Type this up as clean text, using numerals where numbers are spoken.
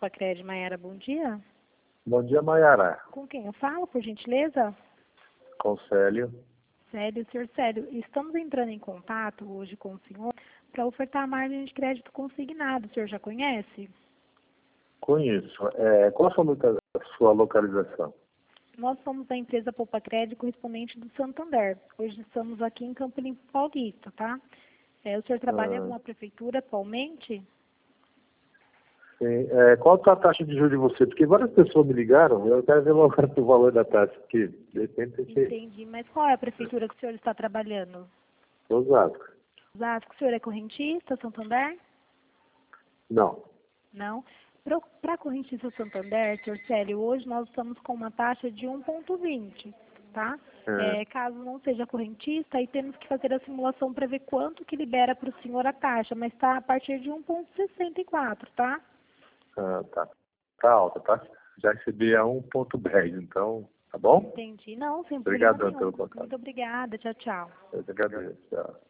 Poupa-Cred, Maiara, bom dia. Bom dia, Maiara. Com quem eu falo, por gentileza? Com o Célio. Célio, senhor Célio, estamos entrando em contato hoje com o senhor para ofertar a margem de crédito consignado. O senhor já conhece? Conheço. Qual a sua localização? Nós somos a empresa Poupa-Cred correspondente do Santander. Hoje estamos aqui em Campo Limpo Paulista, tá? O senhor trabalha com a prefeitura atualmente? Sim. Qual a taxa de juros de você? Porque várias pessoas me ligaram, eu quero ver logo o valor da taxa, porque de repente tem que... Entendi, mas qual é a prefeitura que o senhor está trabalhando? Osasco. Osasco, o senhor é correntista, Santander? Não. Não. Para a correntista Santander, senhor Célio, hoje nós estamos com uma taxa de 1,20, tá? Caso não seja correntista, aí temos que fazer a simulação para ver quanto que libera para o senhor a taxa, mas está a partir de 1,64, tá? Tá. Tá alta, tá? Já recebi a 1,10, então, tá bom? Entendi. Não, sem problema Obrigadão nenhum. pelo contato. Muito obrigada. Tchau, tchau. Eu te agradeço. Tchau.